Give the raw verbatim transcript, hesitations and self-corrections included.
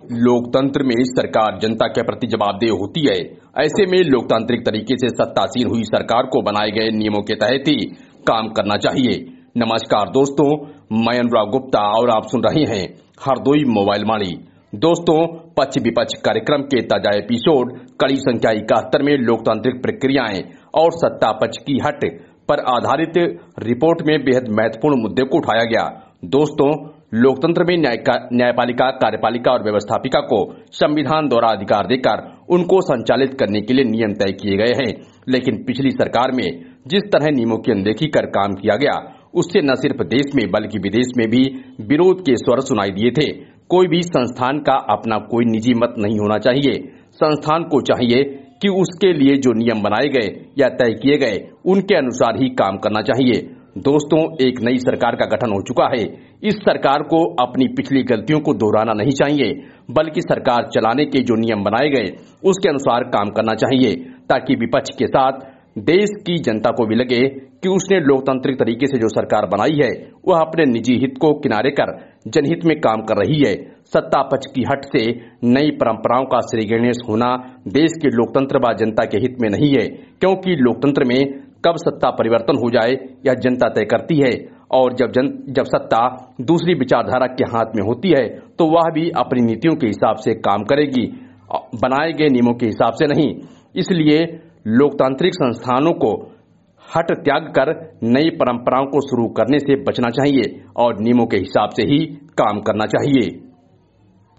लोकतंत्र में सरकार जनता के प्रति जवाबदेह होती है। ऐसे में लोकतांत्रिक तरीके से सत्तासीन हुई सरकार को बनाए गए नियमों के तहत ही काम करना चाहिए। नमस्कार दोस्तों, मैं अनुराग गुप्ता और आप सुन रहे हैं हरदोई मोबाइल वाणी। दोस्तों, पक्ष विपक्ष कार्यक्रम के ताजा एपिसोड कड़ी संख्या इकहत्तर में लोकतांत्रिक प्रक्रियाएं और सत्ता पक्ष की हट पर आधारित रिपोर्ट में बेहद महत्वपूर्ण मुद्दे को उठाया गया। दोस्तों, लोकतंत्र में न्यायपालिका, कार्यपालिका और व्यवस्थापिका को संविधान द्वारा अधिकार देकर उनको संचालित करने के लिए नियम तय किए गए हैं। लेकिन पिछली सरकार में जिस तरह नियमों की अनदेखी कर काम किया गया, उससे न सिर्फ देश में बल्कि विदेश में भी विरोध के स्वर सुनाई दिए थे। कोई भी संस्थान का अपना कोई निजी मत नहीं होना चाहिए। संस्थान को चाहिए कि उसके लिए जो नियम बनाए गए या तय किए गए उनके अनुसार ही काम करना चाहिए। दोस्तों, एक नई सरकार का गठन हो चुका है। इस सरकार को अपनी पिछली गलतियों को दोहराना नहीं चाहिए, बल्कि सरकार चलाने के जो नियम बनाए गए उसके अनुसार काम करना चाहिए, ताकि विपक्ष के साथ देश की जनता को भी लगे कि उसने लोकतांत्रिक तरीके से जो सरकार बनाई है वह अपने निजी हित को किनारे कर जनहित में काम कर रही है। सत्ता पक्ष की हट से नई परंपराओं का श्रीगणेश होना देश के लोकतंत्र व जनता के हित में नहीं है, क्योंकि लोकतंत्र में कब सत्ता परिवर्तन हो जाए यह जनता तय करती है। और जब जन जब सत्ता दूसरी विचारधारा के हाथ में होती है तो वह भी अपनी नीतियों के हिसाब से काम करेगी, बनाए गए नियमों के हिसाब से नहीं। इसलिए लोकतांत्रिक संस्थानों को हट त्याग कर नई परंपराओं को शुरू करने से बचना चाहिए और नियमों के हिसाब से ही काम करना चाहिए।